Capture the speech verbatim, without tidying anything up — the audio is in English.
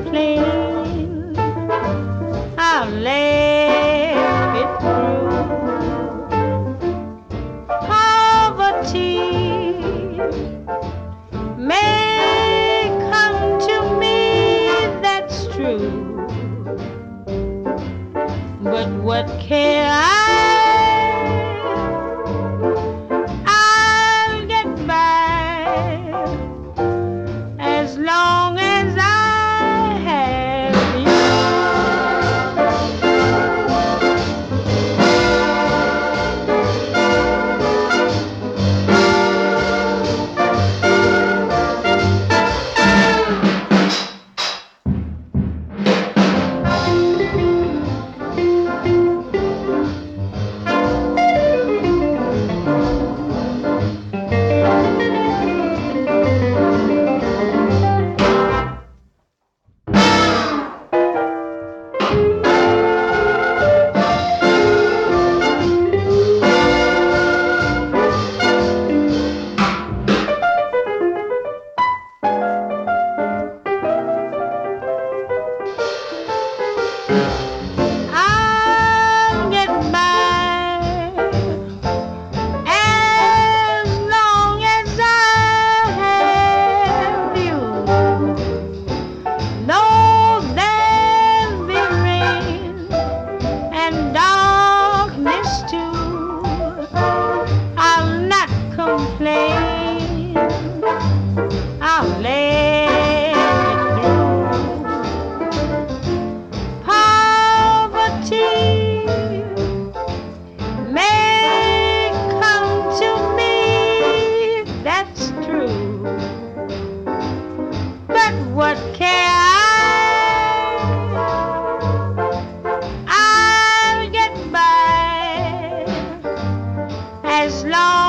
complain. I'll laugh it through. Poverty may come to me, that's true. But what care I? I'll get by as long as I have you. I'll get by as long as I have you. Though there be rain and darkness too, I'll not complain. I'll let it through. Poverty may come to me, that's true. But what care I? I'll get by as long